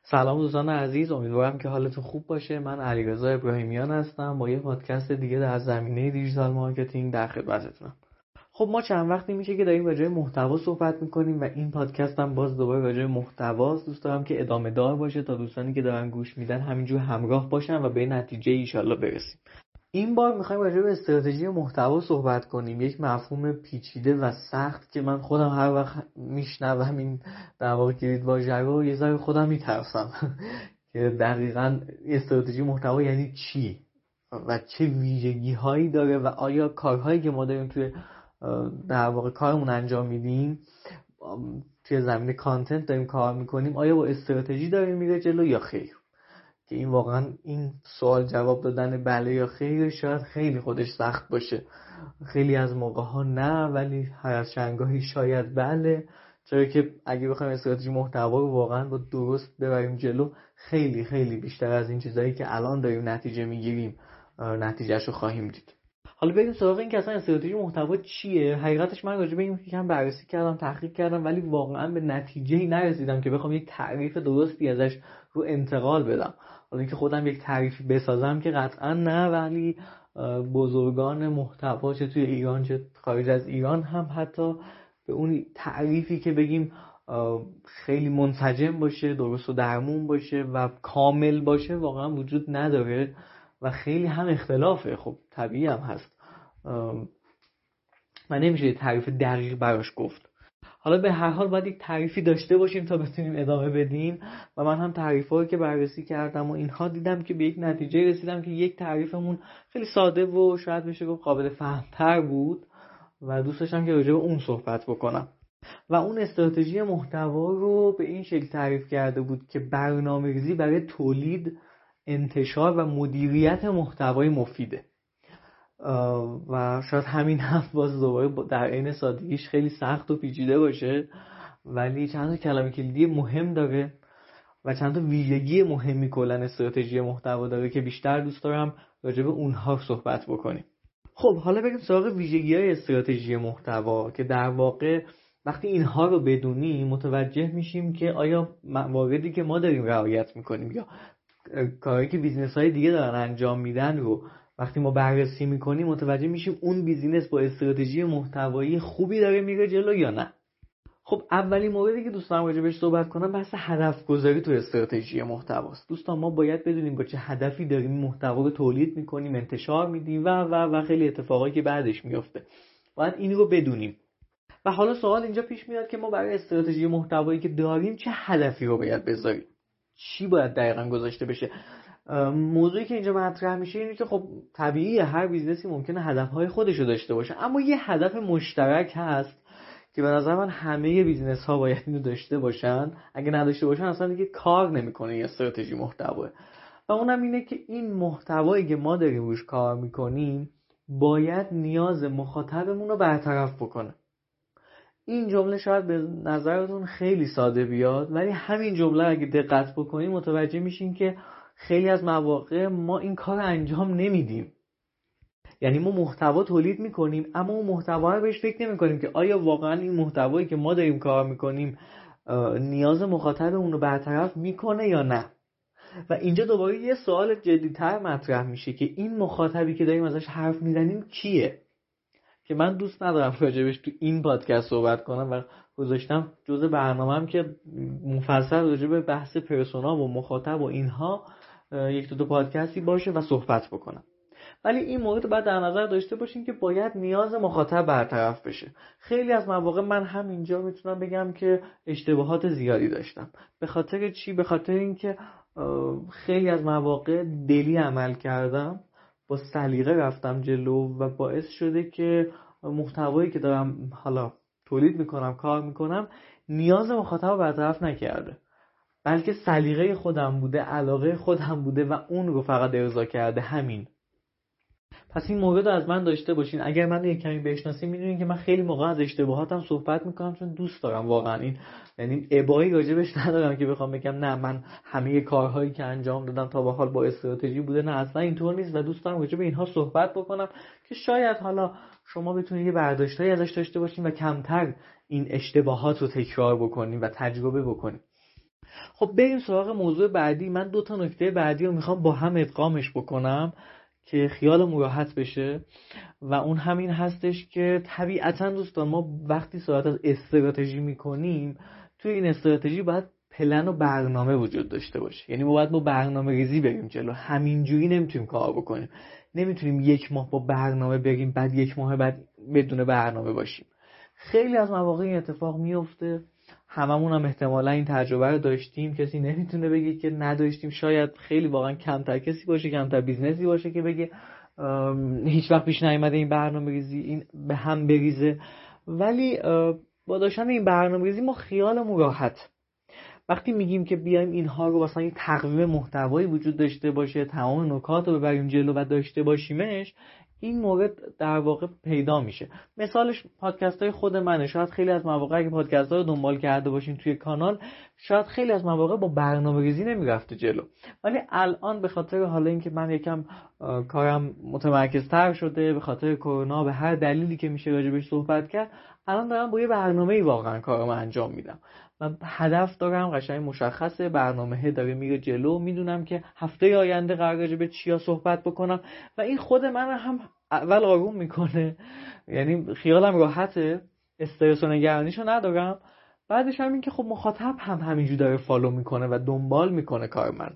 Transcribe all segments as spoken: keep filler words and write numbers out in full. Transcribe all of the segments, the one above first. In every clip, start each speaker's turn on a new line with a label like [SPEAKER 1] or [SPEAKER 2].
[SPEAKER 1] سلام دوستان عزیز، امیدوارم که حالتون خوب باشه. من علیرضا ابراهیمیان هستم با یه پادکست دیگه در زمینه دیجیتال مارکتینگ در خدمتتونم. خب ما چند وقتی میشه که داریم راجع به محتوا صحبت میکنیم و این پادکست هم باز دوباره راجع به محتواست. دوست دارم که ادامه دار باشه تا دوستانی که دارن گوش میدن همینجور همراه باشن و به نتیجه ایشالله برسیم. این بار میخوایم راجع به استراتژی محتوا صحبت کنیم، یک مفهوم پیچیده و سخت که من خودم هر وقت میشنوم این در واقع کلید واژه رو یه ذره خودم میترسم که دقیقاً استراتژی محتوا یعنی چی و چه ویژگی هایی داره و آیا کارهایی که ما داریم توی در واقع کارمون انجام میدیم توی زمینه کانتنت داریم کار میکنیم آیا با استراتژی داریم میره جلو یا خیر. که این واقعا این سوال جواب دادن بله یا خیر شاید خیلی خودش سخت باشه. خیلی از موقع ها نه، ولی هر از چندگاهی شاید بله، چرا که اگه بخوایم استراتژی محتوا رو واقعا با درست ببریم جلو خیلی خیلی بیشتر از این چیزایی که الان داریم نتیجه میگیریم نتیجهش رو خواهیم دید. حالا بریم سراغ این که اصلا استراتژی محتوا چیه. حقیقتش من راجع به این یکم بررسی کردم، تحقیق کردم، ولی واقعا به نتیجه‌ای نرسیدم که بخوام یک تعریف درستی ازش رو انتقال بدم. حالا اینکه خودم یک تعریفی بسازم که قطعا نه، ولی بزرگان محتوا چه توی ایران چه خارج از ایران هم حتی به اون تعریفی که بگیم خیلی منسجم باشه، درست و درمون باشه و کامل باشه واقعا وجود نداره و خیلی هم اختلافه. خب طبیعی هم هست و نمیشه تعریف دقیق براش گفت. حالا به هر حال باید یک تعریفی داشته باشیم تا بتونیم ادامه بدیم و من هم تعریفایی که بررسی کردم و اینها دیدم که به یک نتیجه رسیدم که یک تعریفمون خیلی ساده و شاید بشه گفت قابل فهم‌تر بود و دوست داشتم که راجع به اون صحبت بکنم. و اون استراتژی محتوا رو به این شکل تعریف کرده بود که برنامه‌ریزی برای تولید، انتشار و مدیریت محتوای مفیده. و شاید همین هم باز دوباره در عین سادگیش خیلی سخت و پیچیده باشه، ولی چند تا کلمه کلیدی مهم داره و چند تا ویژگی مهمی کلا استراتژی محتوا داره که بیشتر دوست دارم راجع به اونها صحبت بکنیم. خب حالا بریم سراغ ویژگی‌های استراتژی محتوا که در واقع وقتی اینها رو بدونیم متوجه میشیم که آیا مواردی که ما داریم رعایت میکنیم یا کاری که بیزنس‌های دیگه دارن انجام میدن رو وقتی ما بررسی میکنیم متوجه میشیم اون بیزینس با استراتژی محتوایی خوبی داره میره جلو یا نه. خب اولین موردی که دوستان راجع بهش صحبت کنم بحث هدف گذاری تو استراتژی محتواست. دوستان ما باید بدونیم با چه هدفی داریم محتوا رو تولید میکنیم، انتشار میدیم و و و خیلی اتفاقایی که بعدش میفته. باید این رو بدونیم. و حالا سوال اینجا پیش میاد که ما برای استراتژی محتوایی که داریم چه هدفی رو باید بذاریم؟ چی باید دقیقاً گذاشته بشه؟ موضوعی که اینجا مطرح میشه اینه که خب طبیعیه هر بیزنسی ممکنه هدفهای خودش رو داشته باشه، اما یه هدف مشترک هست که به نظر من همه بیزنس ها باید اینو داشته باشن. اگه نداشته باشن اصلا دیگه کار نمیکنه یه استراتژی محتوا. و اونم اینه که این محتوایی که ما داریم روش کار میکنیم باید نیاز مخاطبمون رو برطرف بکنه. این جمله شاید به نظرتون خیلی ساده بیاد، ولی همین جمله اگه دقت بکنیم متوجه میشین که خیلی از مواقع ما این کار انجام نمیدیم. یعنی ما محتوا تولید میکنیم اما اون محتوا رو بهش فکر نمیکنیم که آیا واقعا این محتوایی که ما داریم کار میکنیم نیاز مخاطب اون رو برطرف میکنه یا نه. و اینجا دوباره یه سوال جدی‌تر مطرح میشه که این مخاطبی که داریم ازش حرف میزنیم کیه؟ که من دوست ندارم راجبش تو این پادکست صحبت کنم و گذاشتم جزء برنامه‌ام که مفصل راجع به بحث پرسونا و مخاطب و اینها یک دو تا پادکستی باشه و صحبت بکنم. ولی این مورد باید در نظر داشته باشین که باید نیاز مخاطب برطرف بشه. خیلی از مواقع من هم اینجا میتونم بگم که اشتباهات زیادی داشتم. به خاطر چی؟ به خاطر اینکه خیلی از مواقع دلی عمل کردم، با سلیقه رفتم جلو و باعث شده که محتوایی که دارم حالا تولید میکنم، کار میکنم، نیاز مخاطب رو برطرف نکرده، بلکه سلیقه خودم بوده، علاقه خودم بوده و اون رو فقط ارضا کرده. همین. پس این مورد رو از من داشته باشین. اگر من یک کمی بشناسین میدونین که من خیلی موقع از اشتباهاتم صحبت میکنم چون دوست دارم واقعا این، یعنی ابایی راجبش ندارم که بخوام بگم نه من همه کارهایی که انجام دادم تا به حال با استراتژی بوده. نه اصلا اینطور نیست و دوست دارم راجب اینها صحبت بکنم که شاید حالا شما بتونید یه برداشتایی ازش داشته باشین و کمتر این اشتباهات رو تکرار بکنین و تجربه بکنین. خب بریم سراغ موضوع بعدی. من دو تا نکته بعدی رو میخوام با هم ادغامش بکنم که خیالمون راحت بشه و اون همین هستش که طبیعتاً دوستان ما وقتی صحبت از استراتژی میکنیم توی این استراتژی باید پلن و برنامه وجود داشته باشه. یعنی ما باید با برنامه ریزی بریم جلو. همینجوری نمیتونیم کار بکنیم. نمیتونیم یک ماه با برنامه بریم بعد یک ماه بعد بدون برنامه باشیم. خیلی از مواقع این اتفاق میفته. هممون هم احتمالا این تجربه رو داشتیم. کسی نمیتونه بگه که نداشتیم. شاید خیلی واقعا کمتر کسی باشه، کمتر بیزنسی باشه که بگه هیچ وقت پیش نیامده این برنامه‌ریزی این به هم بریزه. ولی با داشتن این برنامه‌ریزی ما خیالمون راحت. وقتی میگیم که بیایم اینها رو مثلا یه تقویم محتوایی وجود داشته باشه، تمام نکات رو ببریم جلو و داشته باشیمش، این مورد در واقع پیدا میشه. مثالش پادکست های خود منه. شاید خیلی از مواقع اگه پادکست ها رو دنبال کرده باشین توی کانال، شاید خیلی از مواقع با برنامه‌ریزی نمیرفته جلو. ولی الان به خاطر حالا اینکه من یکم کارم متمرکزتر شده، به خاطر کرونا، به هر دلیلی که میشه راجبش صحبت کرد، الان دارم با یه برنامه‌ای واقعا کارم انجام میدم. من هدف دارم، قشنگ مشخصه، برنامه داره میره جلو، میدونم که هفته آینده قرار راجع به چیا صحبت بکنم و این خود من هم اول آروم میکنه. یعنی خیالم راحته، استرس و نگرانیشو ندارم. بعدش هم این که خب مخاطب هم همینجوری داره فالو میکنه و دنبال میکنه کار منو.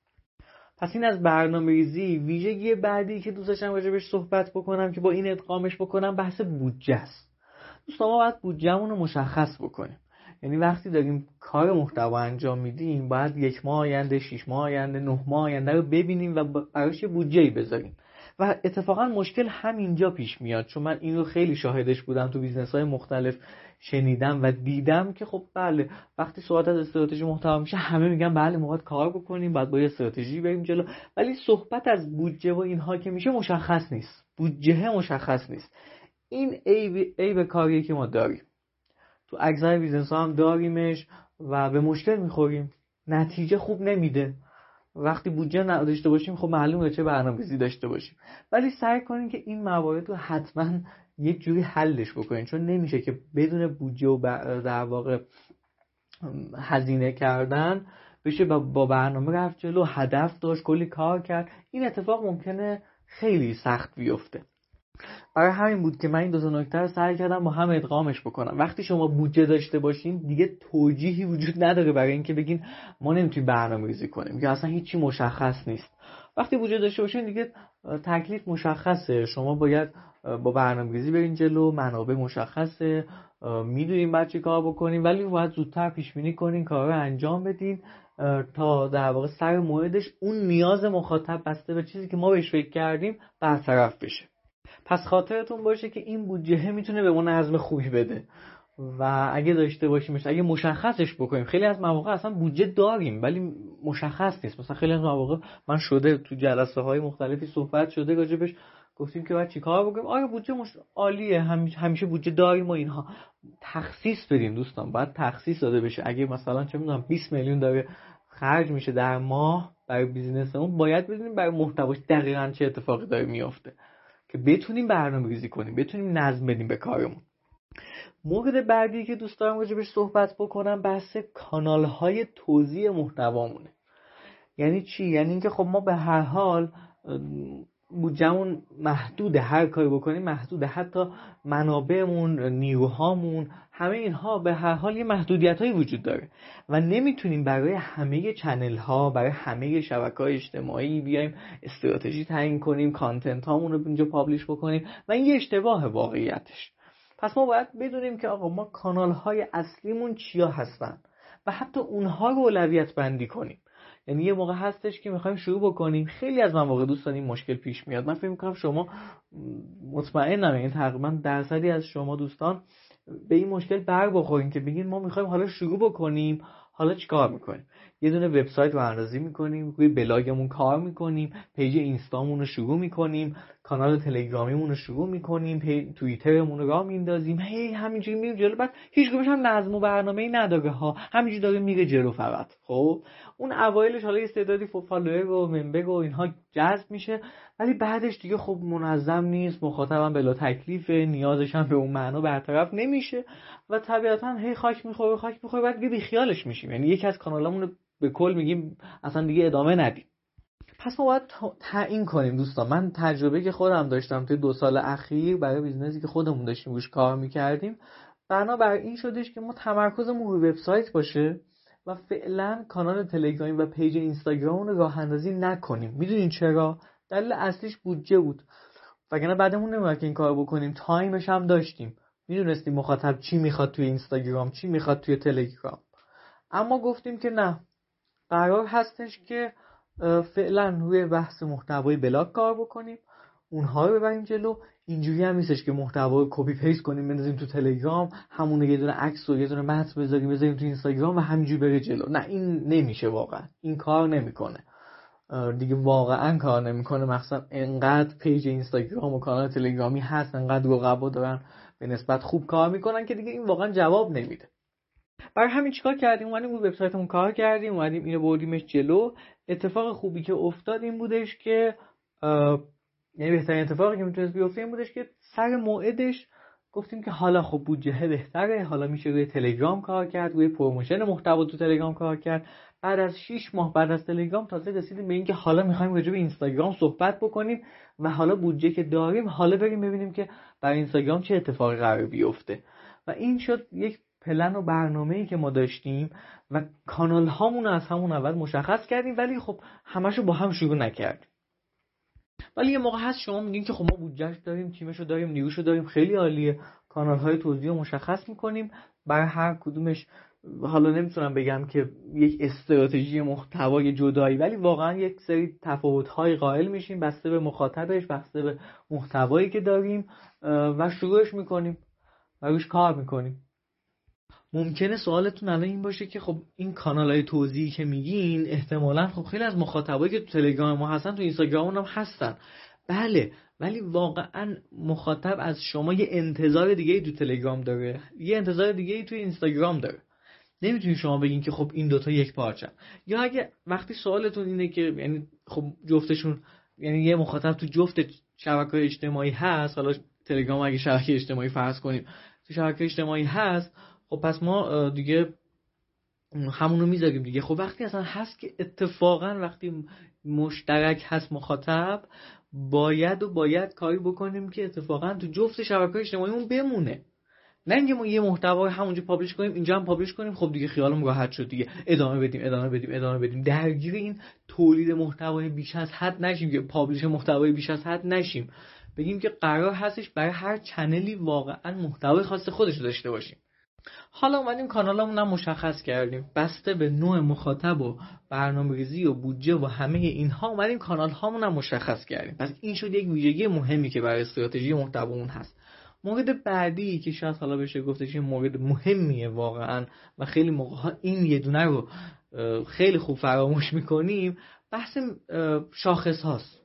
[SPEAKER 1] پس این از برنامه‌ریزی. ویژگی بعدی که دوست داشتم راجعش صحبت بکنم که با این ادغامش بکنم بحث بودجه است. دوستان ما باید بودجه‌مون رو مشخص بکنیم. یعنی وقتی داریم کار محتوا انجام میدیم باید یک ماه آینده، شش ماه آینده، نه ماه آینده رو ببینیم و براش بودجه‌ای بذاریم. و اتفاقا مشکل همینجا پیش میاد، چون من این رو خیلی شاهدش بودم تو بیزنس‌های مختلف، شنیدم و دیدم که خب بله وقتی صحبت از استراتژی محتوا میشه همه میگن بله ما باید کار بکنیم، باید با یه استراتژی بریم جلو، ولی صحبت از بودجه و اینها که میشه مشخص نیست. بودجه مشخص نیست. این عیب عیب کاریه که ما داریم. تو اکثر بیزنس‌ها هم داریمش و به مشکل میخوریم. نتیجه خوب نمیده. وقتی بودجه نداشته باشیم خب معلومه چه برنامه‌ریزی داشته باشیم. ولی سعی کنین که این موارد رو حتما یک جوری حلش بکنین، چون نمیشه که بدون بودجه و در واقع هزینه کردن بشه با برنامه رفت جلو، هدف داشت، کلی کار کرد. این اتفاق ممکنه خیلی سخت بیفته. برای همین بود که من این دو تا نکته رو سعی کردم با هم ادغامش بکنم. وقتی شما بودجه داشته باشین دیگه توجیهی وجود نداره برای اینکه بگین ما نمیتونیم برنامه‌ریزی کنیم، که اصلا هیچی مشخص نیست. وقتی بودجه داشته باشین دیگه تکلیف مشخصه. شما باید با برنامه‌ریزی برین جلو، منابع مشخصه، میدونیم بعد چی کار بکنیم، ولی باید زودتر پیش بینی کنین، کارا رو انجام بدین تا در واقع سر موعدش اون نیاز مخاطب بسته به چیزی که ما بهش فکر کردیم برطرف بشه. پس خاطرتون باشه که این بودجه میتونه به ما نظم خوبی بده و اگه داشته باشیمش، اگه مشخصش بکنیم. خیلی از مواقع اصلا بودجه داریم ولی مشخص نیست. مثلا خیلی از مواقع من شده تو جلسه های مختلفی صحبت شده راجبش، گفتیم که باید چیکار بکنیم. آیا بودجه مش... عالیه، همیشه همیشه بودجه داریم و اینها. تخصیص بدیم دوستان، باید تخصیص داده بشه. اگه مثلا چه میدونم بیست میلیون داره خرج میشه در ماه برای بیزینسمون، باید بدونیم برای محتواش دقیقاً چه اتفاقی داره میفته که بتونیم برنامه‌ریزی کنیم، بتونیم نظم بدیم به کارمون. مورد بعدی که دوست دارم راجبش صحبت بکنم بحث کانال‌های توزیع محتوامونه. یعنی چی؟ یعنی اینکه خب ما به هر حال بودجه‌مون محدوده، هر کاری بکنیم محدوده، حتی منابعمون، نیروهامون، همه اینها به هر حال یه محدودیت‌هایی وجود داره و نمیتونیم برای همه چنل‌ها، برای همه شبکه‌های اجتماعی بیایم استراتژی تعیین کنیم، کانتنت هامون رو اینجا پابلش بکنیم و این یه اشتباه واقعیتش. پس ما باید بدونیم که آقا ما کانال‌های اصلیمون چیا هستن و حتی اونها رو اولویت بندی کنیم. یعنی یه موقع هستش که میخوایم شروع بکنیم، خیلی از مواقع دوستان این مشکل پیش میاد. من فکر میکنم شما مطمئنم این تقریبا درصدی از شما دوستان به این مشکل بر بخورین که بگین ما میخوایم حالا شروع بکنیم، حالا چیکار میکنیم؟ یه دونه وبسایت رو اندازی میکنیم، روی بلاگمون کار میکنیم، پیج اینستامون رو شروع میکنیم، کانال تلگرامیمون رو شروع میکنیم، پی توییترمون رو راه میندازیم، هی همینجوری میریم جلو. بعد هیچ کدومش هم نظم و برنامه‌ای نداره ها، همینجوری داره میره جلو فقط. خب اون اوایلش حالا یه تعدادی فالوور و ممبر و اینها جذب میشه، ولی بعدش دیگه خب منظم نیست، مخاطبم بلا تکلیفه، نیازش هم به اون معنا برطرف نمیشه و طبیعتا هی خاک میخوره خاک میخوره بعد دیگه بیخیالش میشیم. یعنی یکی از کانالامون رو به کل میگیم اصلا دیگه ادامه ندیم. پس ما باید تعیین کنیم دوستان. من تجربه که خودم داشتم توی دو سال اخیر برای بیزنسی که خودمون داشتیم روش کار میکردیم، بنابر این شدش که ما تمرکزمون روی وبسایت باشه و فعلا کانال تلگرامی و پیج اینستاگرام رو راه اندازی نکنیم. میدونین چرا؟ دلیل اصلیش بودجه بود. وگرنه بعدمون نمیاد که این کارو بکنیم. تایمش هم داشتیم، میدونستیم مخاطب چی میخواد توی اینستاگرام، چی میخواد توی تلگرام. اما گفتیم که نه، قرار هستش که فعلا روی بحث محتوای بلاگ کار بکنیم، اونها رو ببریم جلو. اینجوری هم نیستش که محتوا رو کپی پیست کنیم بندازیم تو تلگرام، همون یه دونه عکس و یه دونه متن بذاریم بذاریم تو اینستاگرام و همینجوری بره جلو. نه، این نمیشه، واقعا این کار نمیکنه دیگه، واقعا کار نمیکنه. مخصوصا انقدر پیج اینستاگرام و کانال تلگرامی هست، انقدر رقبا دارن به نسبت خوب کار میکنن که دیگه این واقعا جواب نمیده. برای همین چیکار کردیم؟ اومدیم رو وبسایتمون کار کردیم، اومدیم اینو بردیمش جلو. اتفاق خوبی که افتاد این بودش که یعنی بهترین اتفاقی که میتونست بیفته این بودش که سر موعدش گفتیم که حالا خب بودجه بهتره، حالا میشه روی تلگرام کار کرد، روی پروموشن محتوا تو تلگرام کار کرد. بعد از شش ماه بعد از تلگرام تازه رسیدیم به این که حالا میخوایم راجع به اینستاگرام صحبت بکنیم و حالا بودجه که داریم حالا بریم ببینیم که برای اینستاگرام چه اتفاقی قرار بیفته. و این شد یک پلن و برنامه‌ای که ما داشتیم و کانال هامون از همون اول مشخص کردیم، ولی خب همشو با هم شروع نکردیم. ولی یه موقع هست شما میگین که خب ما بودجهش داریم، تیمشو داریم، نیروشو داریم، خیلی عالیه، کانال های توزیع رو مشخص میکنیم، برای هر کدومش حالا نمیتونم بگم که یک استراتژی محتوای جدایی، ولی واقعا یک سری تفاوت‌های قائل میشیم بسته به مخاطبش، بسته به محتوایی که داریم و شروعش میکنیم و روش کار میکنیم. ممکنه سوالتون الان این باشه که خب این کانال‌های توزیعی که میگین احتمالاً خب خیلی از مخاطبایی که تو تلگرام ما هستن تو اینستاگرام هم هستن. بله، ولی واقعاً مخاطب از شما یه انتظار دیگه‌ای تو تلگرام داره، یه انتظار دیگه‌ای تو اینستاگرام داره. نمیتونید شما بگین که خب این دوتا یک پارچه. یا اگه وقتی سوالتون اینه که یعنی خب جفتشون، یعنی یه مخاطب تو جفت شبکه‌های اجتماعی هست، حالا تلگرام اگه شبکه اجتماعی فرض کنیم تو شبکه اجتماعی هست، خب پس ما دیگه همونو میذاریم دیگه. خب وقتی اصلا هست که اتفاقا وقتی مشترک هست مخاطب، باید و باید کاری بکنیم که اتفاقا تو جفت شبکه‌های اجتماعیمون بمونه. نه اینکه ما یه محتوا همونجا پابلش کنیم اینجا هم پابلش کنیم، خب دیگه خیالمون راحت شد دیگه، ادامه بدیم ادامه بدیم ادامه بدیم درگیر این تولید محتوای بیش از حد نشیم، که پابلش محتوای بیش از حد نشیم. بگیم که قرار هستش برای هر چنلی واقعا محتوای خاص خودش رو داشته باشیم. حالا اومدیم کانالمون هم مشخص کردیم، بسته به نوع مخاطب و برنامه‌ریزی و بودجه و همه اینها اومدیم کانال هامون هم مشخص کردیم. پس این شد یک ویژگی مهمی که برای استراتژی محتوامون هست. مورد بعدی که شاید حالا بشه گفتش این مورد مهمیه واقعا و خیلی موقع‌ها این یه دونه رو خیلی خوب فراموش میکنیم، بحث شاخص هاست.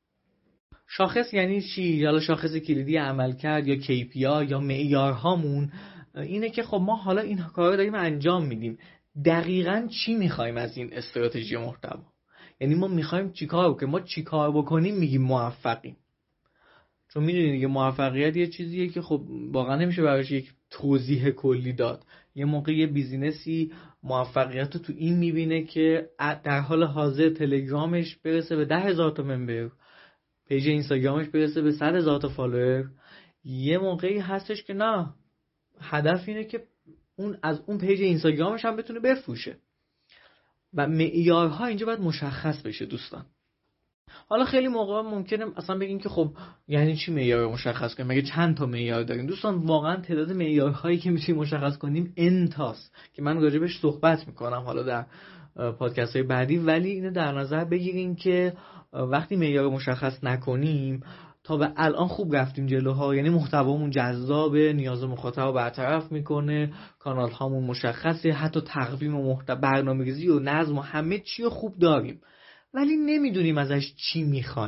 [SPEAKER 1] شاخص یعنی چی؟ حالا شاخص کلیدی عملکرد یا کی پی آی یا معیارهامون اینه که خب ما حالا این کارا رو داریم انجام میدیم، دقیقاً چی میخوایم از این استراتژی محتوا؟ یعنی ما میخوایم چیکار بکنیم، ما چیکار بکنیم میگیم موفقیم. چون میدونید دیگه موفقیت یه چیزیه که خب واقعا نمیشه براش یک توضیح کلی داد. یه موقع یه بیزینسی موفقیت رو تو این میبینه که در حال حاضر تلگرامش برسه به ده هزار تا ممبر، پیج اینستاگرامش برسه به صد هزار تا فالوور. یه موقعی هستش که نه، هدف اینه که اون از اون پیج اینستاگرامش هم بتونه بفروشه و معیارها اینجا باید مشخص بشه دوستان. حالا خیلی موقع ممکنه اصلا بگین که خب یعنی چی معیار رو مشخص کنیم؟ مگه چند تا معیار داریم؟ دوستان واقعا تعداد معیارهایی که میتونیم مشخص کنیم انتاست که من راجبش صحبت میکنم حالا در پادکست های بعدی، ولی اینو در نظر بگیرین که وقتی معیار رو مشخص نکنیم تا به الان خوب رفتیم جلوها، یعنی محتوامون جذابه، نیاز مخاطب رو برطرف میکنه، کانال هامون مشخصه، حتی تقویم و محتوا برنامه‌ریزی و نظم و همه چی رو خوب داریم، ولی نمیدونیم ازش چی میخوایم.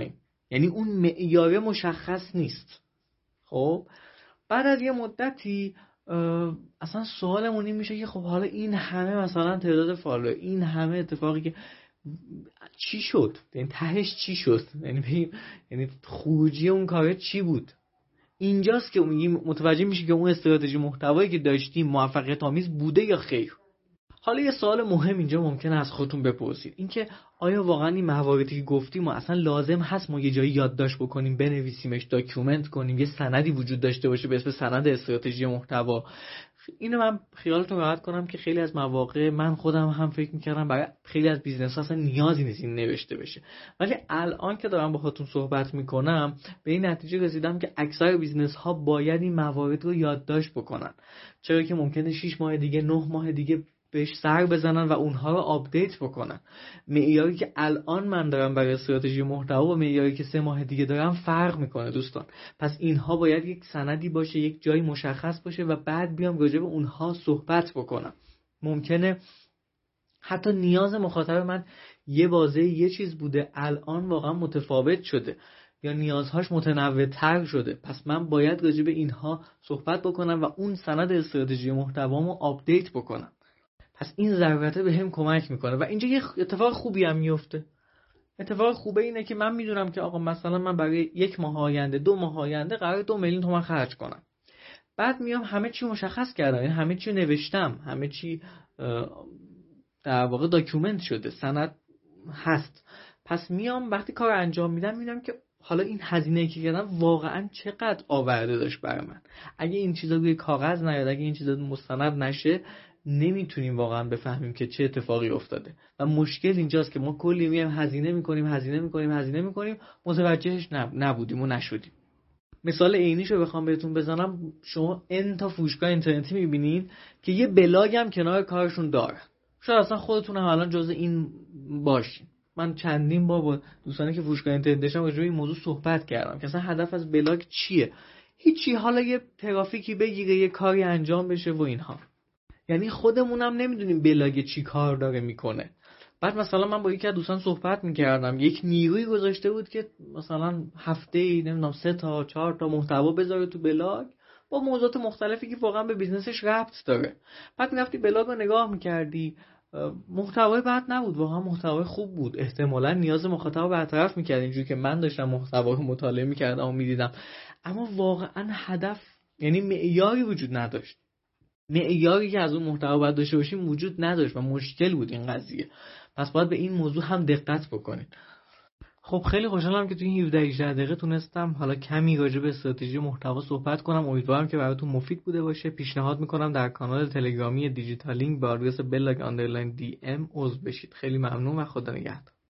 [SPEAKER 1] یعنی اون معیار مشخص نیست. خب بعد از یه مدتی اصلا سوالمون این میشه که خب حالا این همه مثلا تعداد فالو، این همه اتفاقی که چی شد؟ یعنی تهش چی شد؟ یعنی یعنی خروجی اون کاره چی بود؟ اینجاست که متوجه میشه که اون استراتژی محتوایی که داشتیم موفقیت آمیز بوده یا خیر. حالا یه سوال مهم اینجا ممکنه از خودتون بپرسید، اینکه آیا واقعا این مواردی که گفتیم ما اصلا لازم هست ما یه جایی یادداشت بکنیم، بنویسیمش، داکیومنت کنیم، یه سندی وجود داشته باشه به اسم سند استراتژی محتوا؟ اینو من خیالتون راحت کنم که خیلی از مواقع من خودم هم فکر میکردم برای خیلی از بیزنس‌ها اصلا نیازی نیست این نوشته بشه، ولی الان که دارم باهاتون صحبت میکنم به این نتیجه رسیدم که اکثر بیزنس‌ها باید این موارد رو یادداشت بکنن، چرا که ممکنه شش ماه دیگه، نه ماه دیگه بهش سر بزنن و اونها رو آپدیت بکنن. معیاری که الان من دارم برای استراتژی محتوا و معیاری که سه ماه دیگه دارم فرق میکنه دوستان. پس اینها باید یک سندی باشه، یک جایی مشخص باشه و بعد بیام راجع به اونها صحبت بکنم. ممکنه حتی نیاز مخاطب من یه بازه یه چیز بوده، الان واقعا متفاوت شده یا نیازهاش متنوع تر شده، پس من باید راجع به اینها صحبت بکنم و اون سند استراتژی محتوامو آپدیت بکنم. پس این ضرورته به هم کمک میکنه و اینجا یه اتفاق خوبی هم میفته. اتفاق خوبه اینه که من میدونم که آقا مثلا من برای یک ماه آینده، دو ماه آینده قرار دو میلیون تومان خرج کنم. بعد میام همه چی مشخص کردم، یعنی همه چی نوشتم، همه چی در واقع داکیومنت شده، سند هست. پس میام وقتی کار انجام میدم میدونم که حالا این هزینه‌ای که کردم واقعا چقدر آورده داشت برای من. اگه این چیزا روی کاغذ نیاد، اگه این چیزا مستند نشه، نمیتونیم واقعا بفهمیم که چه اتفاقی افتاده. و مشکل اینجاست که ما کلی میایم هزینه میکنیم هزینه میکنیم هزینه میکنیم متوجهش نبودیم و نشدیم. مثال عینیشو بخوام بهتون بزنم، شما ان تا فروشگاه اینترنتی میبینین که یه بلاگ هم کنار کارشون دارن. شاید اصلا خودتون هم الان جزء این باشین. من چندین بار با دوستانی که فروشگاه اینترنت داشتم راجع به این موضوع صحبت کردم که اصلا هدف از بلاگ چیه؟ هیچی، حالا یه ترافیکی بگیره، یه کاری انجام بشه و اینها. یعنی خودمونم نمیدونیم بلاگ چی کار داره میکنه. بعد مثلا من با یکی از دوستان صحبت میکردم، یک نیروی گذاشته بود که مثلا هفته‌ای نمیدونم سه تا چهار تا محتوا بذاره تو بلاگ با موضوعات مختلفی که واقعا به بیزنسش ربط داره. بعد میرفتی بلاگ رو نگاه میکردی، محتوای بد نبود، واقعا محتوای خوب بود، احتمالاً نیاز مخاطب رو برطرف میکرد اینجوری که من داشتم محتوا رو مطالعه میکردم و میدیدم، اما واقعا هدف یعنی معیاری وجود نداشت. معیاری که از اون محتوا باید داشته باشیم وجود نداشت و مشکل بود این قضیه. پس باید به این موضوع هم دقت بکنید. خب خیلی خوشحالم که توی این هفده هجده دقیقه تونستم حالا کمی راجع به استراتژی محتوا صحبت کنم. امیدوارم که براتون مفید بوده باشه. پیشنهاد میکنم در کانال تلگرامی دیجیتال لینک با آدرس بلاگ آندرلاین دی ام عضو بشید. خیلی ممنون و خدا نگهدار.